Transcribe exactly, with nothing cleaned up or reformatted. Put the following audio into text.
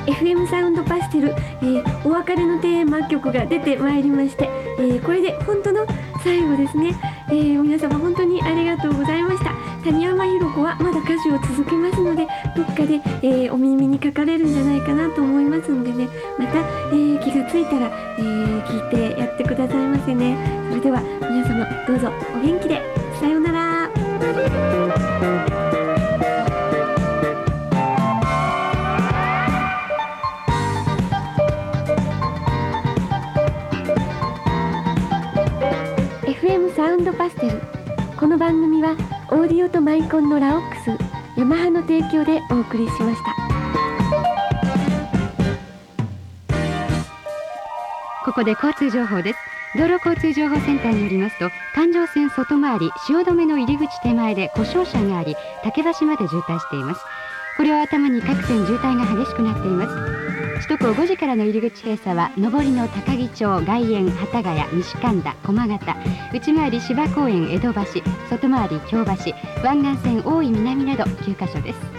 エフエム サウンドパステル、えー、お別れのテーマ曲が出てまいりまして、えー、これで本当の最後ですね。えー、皆様本当にありがとうございました。谷山ひろ子はまだ歌手を続けますので、どっかで、えー、お耳にかかれるんじゃないかなと思いますんでね、また、えー、気がついたら、えー、聞いてやってくださいませね。それでは皆様どうぞお元気で、さようなら。エフエム サウンドパステル。この番組はオーディオとマイコンのラオックスヤマハの提供でお送りしました。 ここで交通情報です。道路交通情報センターによりますと、環状線外回り汐留の入り口手前で故障車があり、竹橋まで渋滞しています。これを頭に各線渋滞が激しくなっています。首都高ごじからの入り口閉鎖は上りの高木町、外苑、幡ヶ谷、西神田、駒形、内回り芝公園、江戸橋、外回り京橋、湾岸線大井南などきゅうカ所です。